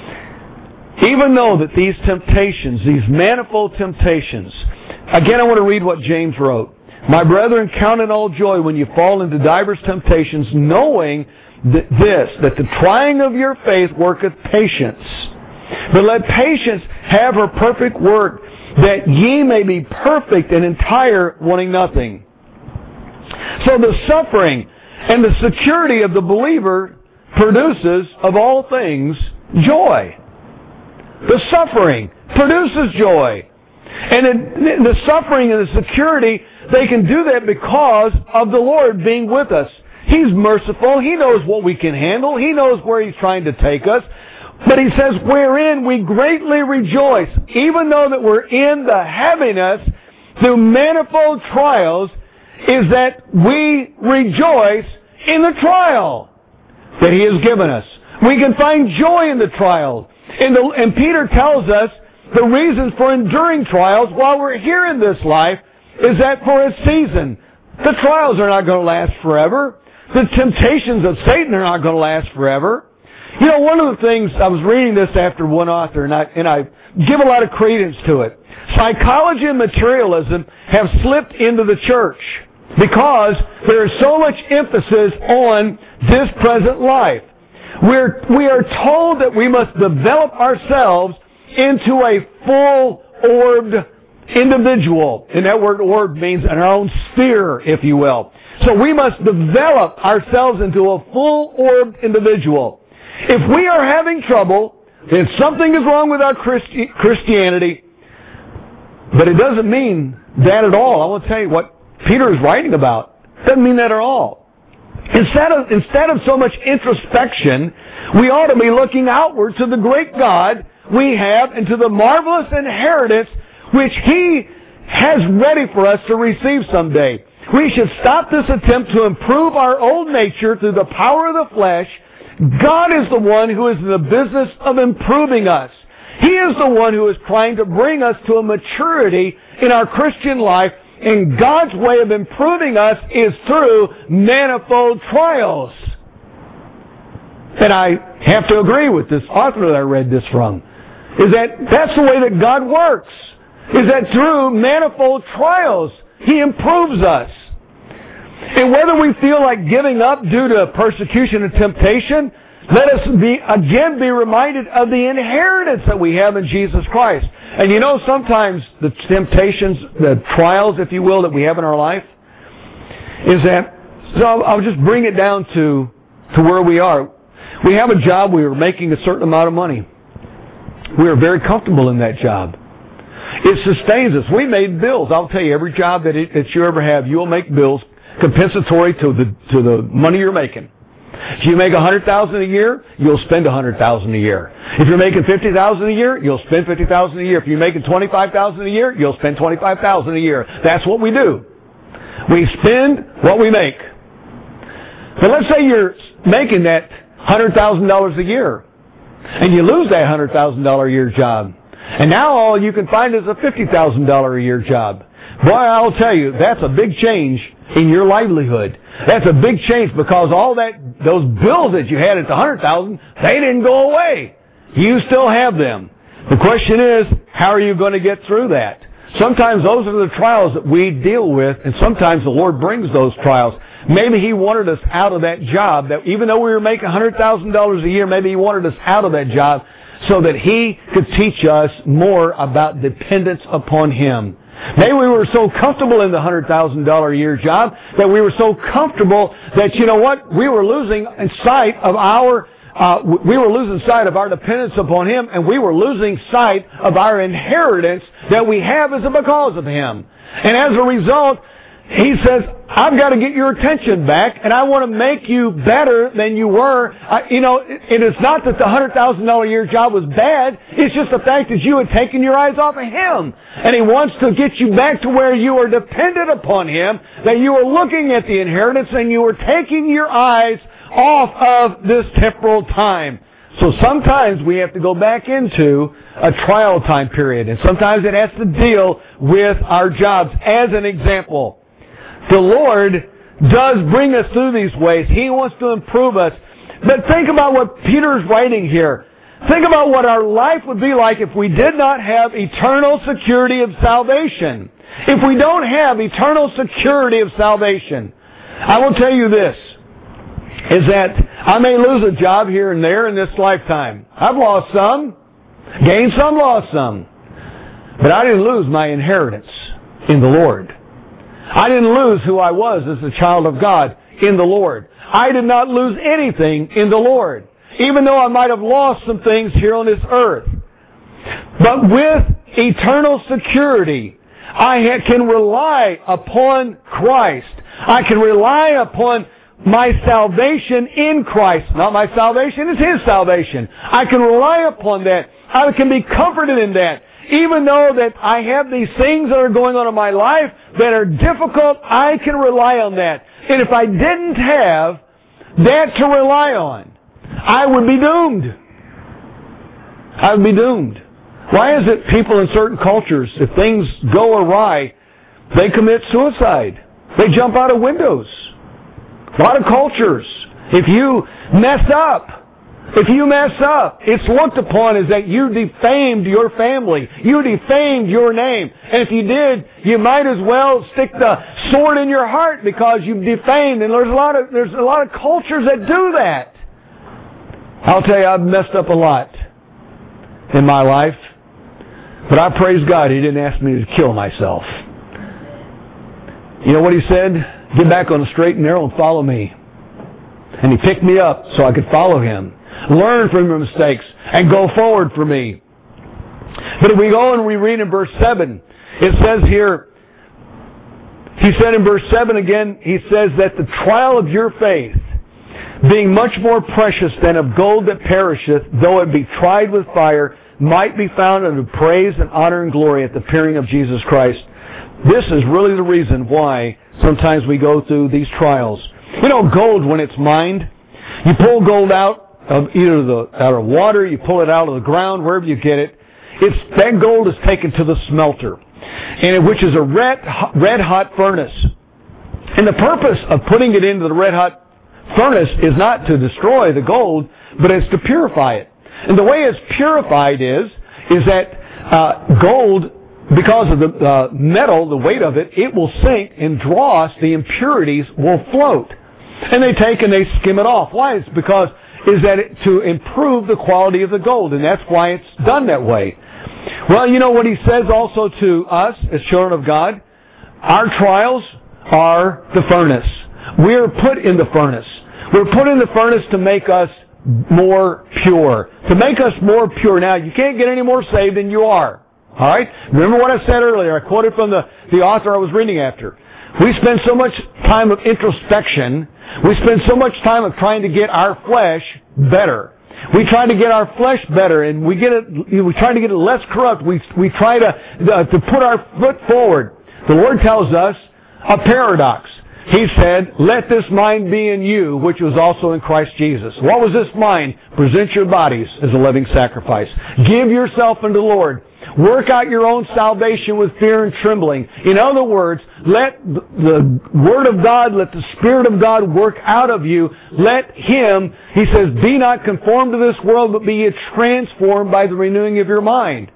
Even though that these temptations, these manifold temptations, again I want to read what James wrote. My brethren, count it all joy when you fall into divers temptations, knowing that the trying of your faith worketh patience. But let patience have her perfect work, that ye may be perfect and entire, wanting nothing. So the suffering and the security of the believer produces, of all things, joy. The suffering produces joy. And the suffering and the security, they can do that because of the Lord being with us. He's merciful. He knows what we can handle. He knows where He's trying to take us. But He says, wherein we greatly rejoice, even though that we're in the heaviness through manifold trials, is that we rejoice in the trial that He has given us. We can find joy in the trial. And Peter tells us the reasons for enduring trials while we're here in this life is that for a season. The trials are not going to last forever. The temptations of Satan are not going to last forever. You know, one of the things, I was reading this after one author, and I give a lot of credence to it. Psychology and materialism have slipped into the church because there is so much emphasis on this present life. We are told that we must develop ourselves into a full-orbed individual. And that word orb means in our own sphere, if you will. So we must develop ourselves into a full-orbed individual. If we are having trouble, then something is wrong with our Christianity. But it doesn't mean that at all. I want to tell you what Peter is writing about. It doesn't mean that at all. Instead of so much introspection, we ought to be looking outward to the great God we have and to the marvelous inheritance which He has ready for us to receive someday. We should stop this attempt to improve our old nature through the power of the flesh. God is the one who is in the business of improving us. He is the one who is trying to bring us to a maturity in our Christian life, and God's way of improving us is through manifold trials. And I have to agree with this author that I read this from, is that that's the way that God works, is that through manifold trials, He improves us. And whether we feel like giving up due to persecution and temptation, let us again be reminded of the inheritance that we have in Jesus Christ. And you know, sometimes the temptations, the trials, if you will, that we have in our life, is that, so I'll just bring it down to where we are. We have a job, we are making a certain amount of money. We are very comfortable in that job. It sustains us. We made bills. I'll tell you, every job that you ever have, you will make bills compensatory to the money you're making. If you make $100,000 a year, you'll spend $100,000 a year. If you're making $50,000 a year, you'll spend $50,000 a year. If you're making $25,000 a year, you'll spend $25,000 a year. That's what we do. We spend what we make. But let's say you're making that $100,000 a year, and you lose that $100,000 a year job, and now all you can find is a $50,000 a year job. Boy, I'll tell you, that's a big change in your livelihood. That's a big change, because all those bills that you had at the $100,000, they didn't go away. You still have them. The question is, how are you going to get through that? Sometimes those are the trials that we deal with, and sometimes the Lord brings those trials. Maybe He wanted us out of that job, that even though we were making $100,000 a year, maybe He wanted us out of that job so that He could teach us more about dependence upon Him. Maybe we were so comfortable in the $100,000 a year job that we were so comfortable that, you know what, we were losing sight of our dependence upon Him, and we were losing sight of our inheritance that we have as a because of Him. And as a result, He says, I've got to get your attention back, and I want to make you better than you were. It is not that the $100,000 a year job was bad. It's just the fact that you had taken your eyes off of Him. And He wants to get you back to where you are dependent upon Him, that you are looking at the inheritance and you are taking your eyes off of this temporal time. So sometimes we have to go back into a trial time period, and sometimes it has to deal with our jobs. As an example, the Lord does bring us through these ways. He wants to improve us. But think about what Peter is writing here. Think about what our life would be like if we did not have eternal security of salvation. If we don't have eternal security of salvation. I will tell you this, is that I may lose a job here and there in this lifetime. I've lost some, gained some, lost some. But I didn't lose my inheritance in the Lord. I didn't lose who I was as a child of God in the Lord. I did not lose anything in the Lord, even though I might have lost some things here on this earth. But with eternal security, I can rely upon Christ. I can rely upon my salvation in Christ. Not my salvation, it's His salvation. I can rely upon that. I can be comforted in that. Even though that I have these things that are going on in my life that are difficult, I can rely on that. And if I didn't have that to rely on, I would be doomed. I would be doomed. Why is it people in certain cultures, if things go awry, they commit suicide? They jump out of windows. A lot of cultures, if you mess up, it's looked upon as that you defamed your family. You defamed your name. And if you did, you might as well stick the sword in your heart because you've defamed. And there's a lot of cultures that do that. I'll tell you, I've messed up a lot in my life. But I praise God He didn't ask me to kill myself. You know what He said? Get back on the straight and narrow and follow me. And He picked me up so I could follow Him. Learn from your mistakes and go forward for me. But if we go and we read in verse 7, it says here, He said in verse 7 again, he says that the trial of your faith, being much more precious than of gold that perisheth, though it be tried with fire, might be found unto praise and honor and glory at the appearing of Jesus Christ. This is really the reason why sometimes we go through these trials. You know, gold, when it's mined, you pull gold out of either out of water, you pull it out of the ground, wherever you get it. That gold is taken to the smelter, which is a red hot furnace. And the purpose of putting it into the red hot furnace is not to destroy the gold, but it's to purify it. And the way it's purified is that gold, because of the metal, the weight of it, it will sink and dross, the impurities will float. And they take and they skim it off. Why? It's because to improve the quality of the gold, and that's why it's done that way. Well, you know what he says also to us as children of God? Our trials are the furnace. We're put in the furnace. We're put in the furnace to make us more pure. To make us more pure. Now, you can't get any more saved than you are. All right? Remember what I said earlier. I quoted from the author I was reading after. We spend so much time of introspection. We spend so much time of trying to get our flesh better. We try to get our flesh better, and we try to get it less corrupt. We try to put our foot forward. The Lord tells us a paradox. He said, let this mind be in you, which was also in Christ Jesus. What was this mind? Present your bodies as a living sacrifice. Give yourself unto the Lord. Work out your own salvation with fear and trembling. In other words, let the Word of God, let the Spirit of God work out of you. Let Him, He says, be not conformed to this world, but be ye transformed by the renewing of your mind.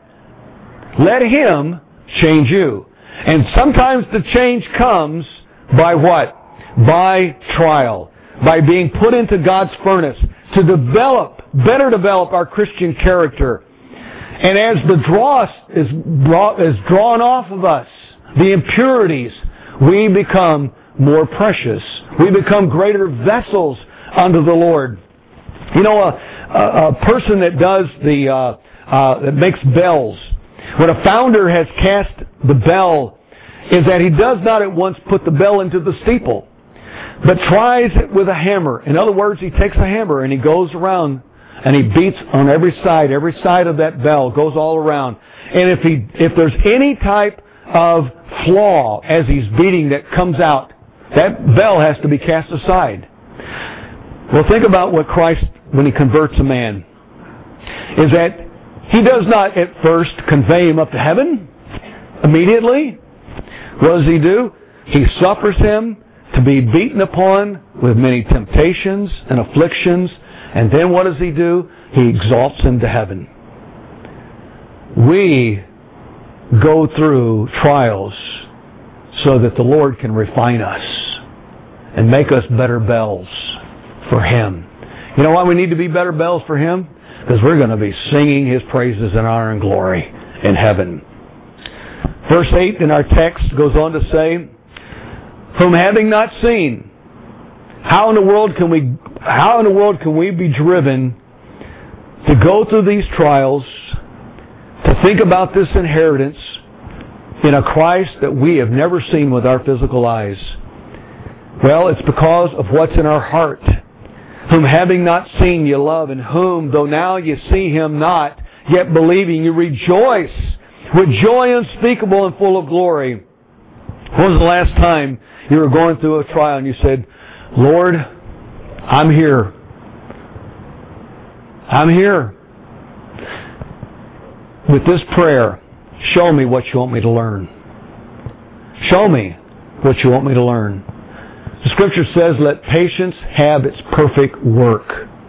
Let Him change you. And sometimes the change comes by what? By trial. By being put into God's furnace to better develop our Christian character. And as the dross is drawn off of us, the impurities, we become more precious. We become greater vessels unto the Lord. You know, a person that does that makes bells, when a founder has cast the bell, is that he does not at once put the bell into the steeple, but tries it with a hammer. In other words, he takes a hammer and he goes around and he beats on every side of that bell, goes all around. And if there's any type of flaw as he's beating that comes out, that bell has to be cast aside. Well, think about what Christ, when He converts a man, is that He does not at first convey him up to heaven immediately. What does He do? He suffers him to be beaten upon with many temptations and afflictions. And then what does He do? He exalts him to heaven. We go through trials so that the Lord can refine us and make us better bells for Him. You know why we need to be better bells for Him? Because we're going to be singing His praises in honor and glory in heaven. Verse 8 in our text goes on to say, whom having not seen, how in the world can we be driven to go through these trials, to think about this inheritance in a Christ that we have never seen with our physical eyes? Well, it's because of what's in our heart. Whom having not seen you love, and whom, though now you see Him not, yet believing you rejoice with joy unspeakable and full of glory. When was the last time you were going through a trial and you said, Lord, I'm here. I'm here. With this prayer, show me what you want me to learn. Show me what you want me to learn. The Scripture says, let patience have its perfect work.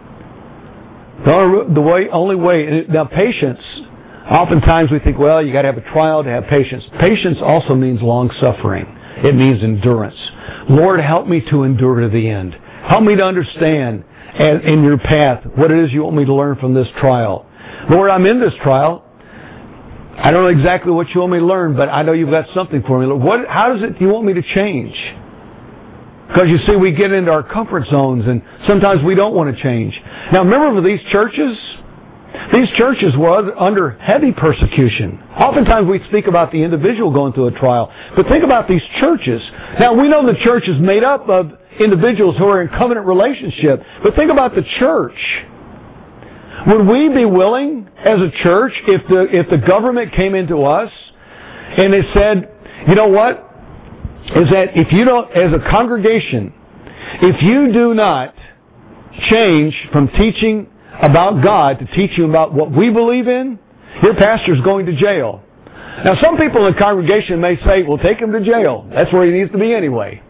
The only way, now patience, oftentimes we think, well, you got to have a trial to have patience. Patience also means long-suffering. It means endurance. Lord, help me to endure to the end. Help me to understand in your path what it is you want me to learn from this trial. Lord, I'm in this trial. I don't know exactly what you want me to learn, but I know you've got something for me. Lord, how does it you want me to change? Because you see, we get into our comfort zones and sometimes we don't want to change. Now remember, for these churches, These churches were under heavy persecution. Oftentimes we speak about the individual going through a trial, but think about these churches. Now we know the church is made up of individuals who are in covenant relationship, but think about the church. Would we be willing as a church if the government came into us and they said, you know what, is that if you don't, as a congregation, if you do not change from teaching about God to teaching about what we believe in, your pastor's going to jail. Now some people in the congregation may say, well, take him to jail. That's where he needs to be anyway.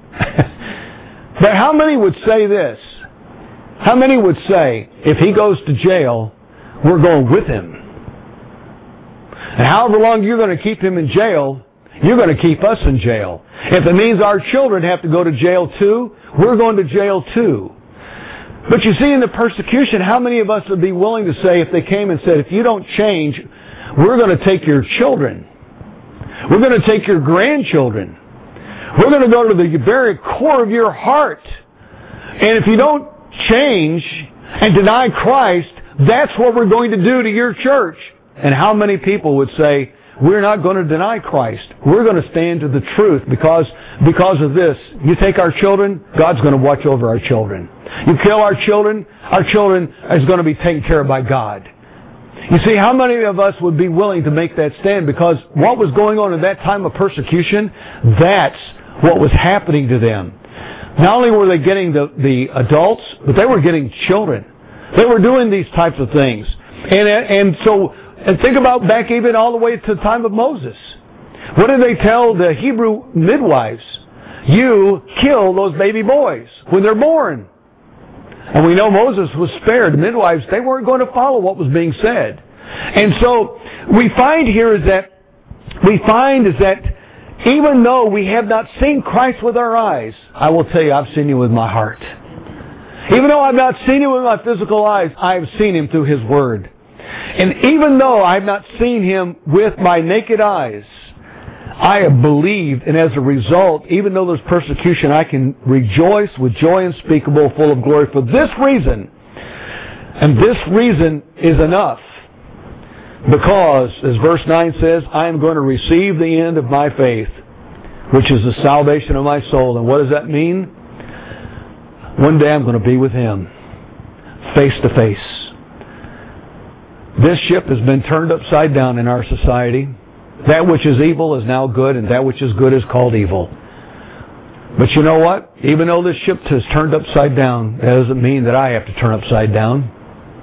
But how many would say this? How many would say, if he goes to jail, we're going with him? And however long you're going to keep him in jail, you're going to keep us in jail. If it means our children have to go to jail too, we're going to jail too. But you see, in the persecution, how many of us would be willing to say, if they came and said, if you don't change, we're going to take your children. We're going to take your grandchildren. We're going to go to the very core of your heart. And if you don't change and deny Christ, that's what we're going to do to your church. And how many people would say, we're not going to deny Christ. We're going to stand to the truth because of this. You take our children, God's going to watch over our children. You kill our children is going to be taken care of by God. You see, how many of us would be willing to make that stand? Because what was going on in that time of persecution, that's what was happening to them. Not only were they getting the adults, but they were getting children. They were doing these types of things. And think about back even all the way to the time of Moses. What did they tell the Hebrew midwives? You kill those baby boys when they're born. And we know Moses was spared. The midwives, they weren't going to follow what was being said. And so we find is that even though we have not seen Christ with our eyes, I will tell you, I've seen Him with my heart. Even though I've not seen Him with my physical eyes, I have seen Him through His Word. And even though I have not seen Him with my naked eyes, I have believed, and as a result, even though there's persecution, I can rejoice with joy unspeakable, full of glory for this reason. And this reason is enough. Because, as verse 9 says, I am going to receive the end of my faith, which is the salvation of my soul. And what does that mean? One day I'm going to be with Him, face to face. This ship has been turned upside down in our society. That which is evil is now good, and that which is good is called evil. But you know what? Even though this ship is turned upside down, that doesn't mean that I have to turn upside down.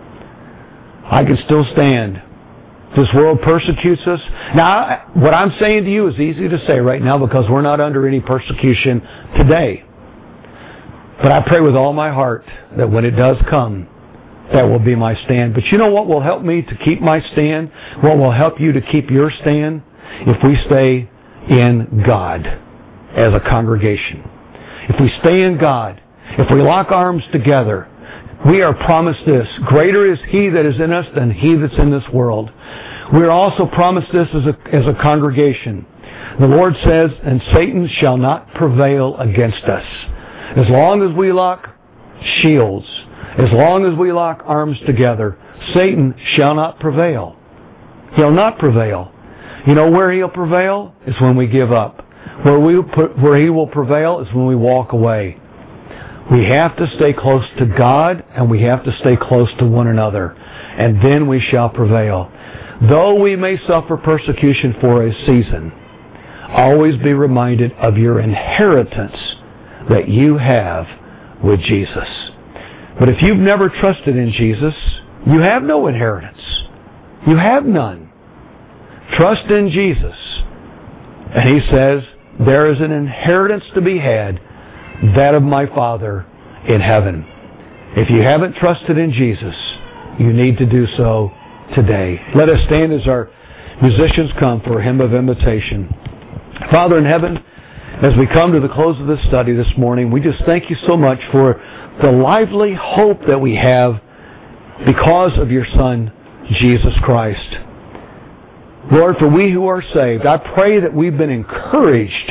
I can still stand. This world persecutes us. Now, what I'm saying to you is easy to say right now because we're not under any persecution today. But I pray with all my heart that when it does come, that will be my stand. But you know what will help me to keep my stand? What will help you to keep your stand? If we stay in God as a congregation. If we stay in God, if we lock arms together, we are promised this. Greater is He that is in us than he that's in this world. We are also promised this as a congregation. The Lord says, and Satan shall not prevail against us. As long as we lock shields, as long as we lock arms together, Satan shall not prevail. He'll not prevail. You know where he'll prevail? Is when we give up. Where he will prevail is when we walk away. We have to stay close to God, and we have to stay close to one another. And then we shall prevail. Though we may suffer persecution for a season, always be reminded of your inheritance that you have with Jesus. But if you've never trusted in Jesus, you have no inheritance. You have none. Trust in Jesus. And He says, there is an inheritance to be had, that of my Father in heaven. If you haven't trusted in Jesus, you need to do so today. Let us stand as our musicians come for a hymn of invitation. Father in heaven, as we come to the close of this study this morning, we just thank You so much for the lively hope that we have because of Your Son, Jesus Christ. Lord, for we who are saved, I pray that we've been encouraged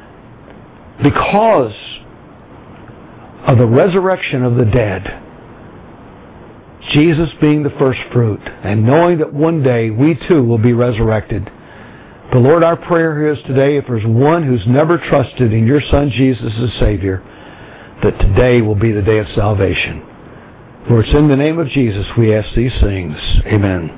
because of the resurrection of the dead. Jesus being the first fruit, and knowing that one day we too will be resurrected. But Lord, our prayer is today, if there's one who's never trusted in your Son Jesus as Savior, that today will be the day of salvation. Lord, it's in the name of Jesus we ask these things. Amen.